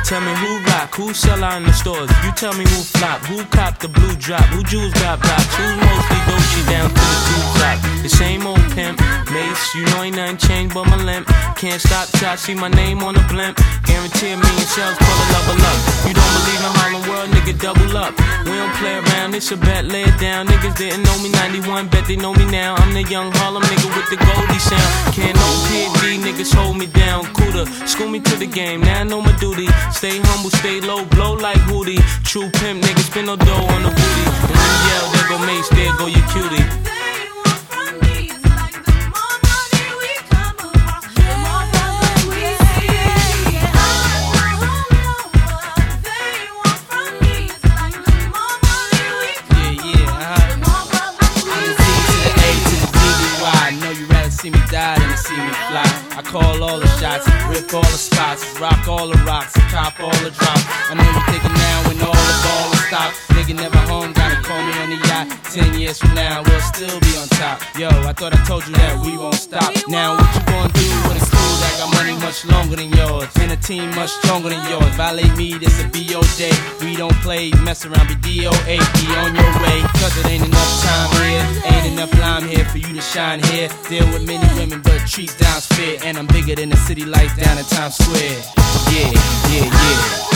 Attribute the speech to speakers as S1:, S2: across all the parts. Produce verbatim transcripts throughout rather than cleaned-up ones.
S1: Tell me who rock, who sell out in the stores. You tell me who flop, who cop the blue drop, who jewels got blocks, who's mostly Dolce down to the two top. The same old pimp, Mace, you know ain't nothing changed but my limp. Can't stop till I see my name on the blimp. Guarantee a million sales, pull a level up. You don't believe in Harlem World, nigga, double up. We don't play around, it's a bet, lay it down. Niggas didn't know me ninety-one, bet they know me now. I'm the young Harlem nigga with the Goldie sound. Can't no P D, niggas hold me down. Cooler, school me to the game, now I know my duty. Stay humble, stay low, blow like Hootie. True pimp, niggas spin no dough on the booty. And when you yell, there go Mace, there go your cutie.
S2: See me die than to see me fly. I call all the shots, rip all the spots, rock all the rocks, cop all the drops. I know you thinking now when all the ball is stopped. Nigga never home, gotta call me on the yacht. Ten years from now, we'll still be on top. Yo, I thought I told you that we won't stop. Now what you gonna do with a crew that got money much longer than yours, and a team much stronger than yours? Violate me, this a B O day. We don't play, mess around, be D O A. Be on your way, cause it ain't enough time here. Ain't enough lime here for you to shine here. Deal with many women, but treat down's fair. And I'm bigger than the city lights down in Times Square. Yeah, yeah, yeah.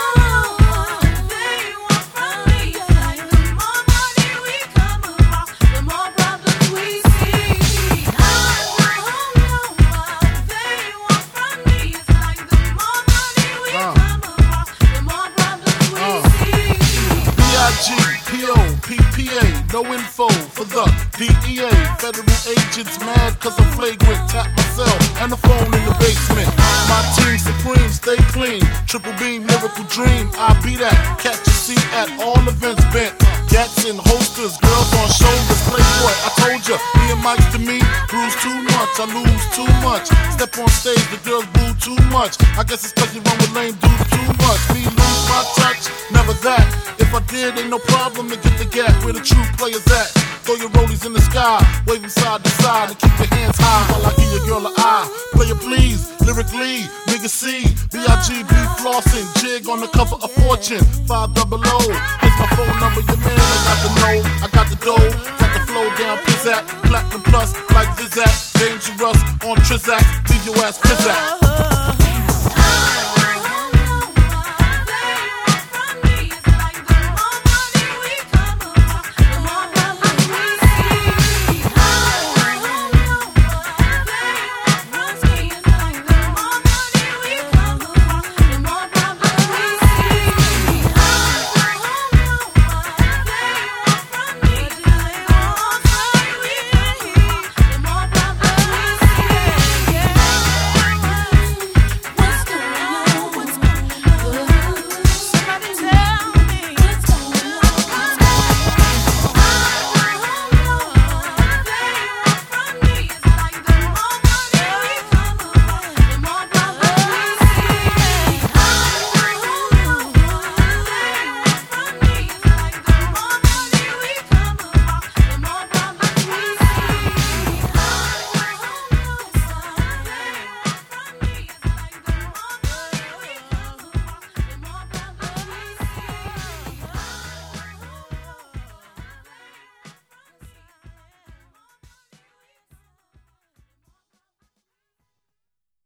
S3: No info for the D E A. Federal agents mad cause I'm flagrant. Tap myself and the phone in the basement. My team supreme, stay clean. Triple beam, miracle dream. I be that. Catch a seat at all events bent. Gats in holsters, girls on shoulders. Playboy, I told ya, me and Mike's to me. Bruise too much, I lose too much. Step on stage, the girls boo too much. I guess it's cause you run with lame dudes too much. Me lose my touch, never that. If I did, ain't no problem to get the gap where the true players at. Throw your rollies in the sky, wave them side to side, and keep your hands high while I give your girl an eye. Player please, lyrically, nigga C, B I G B flossing, jig on the cover of Fortune, five double O. Here's my phone number, your man, I got the know, I got the dough, got the flow down, pizzazz, platinum plus, like Zizak, dangerous on Trizak, leave your ass pizzazz.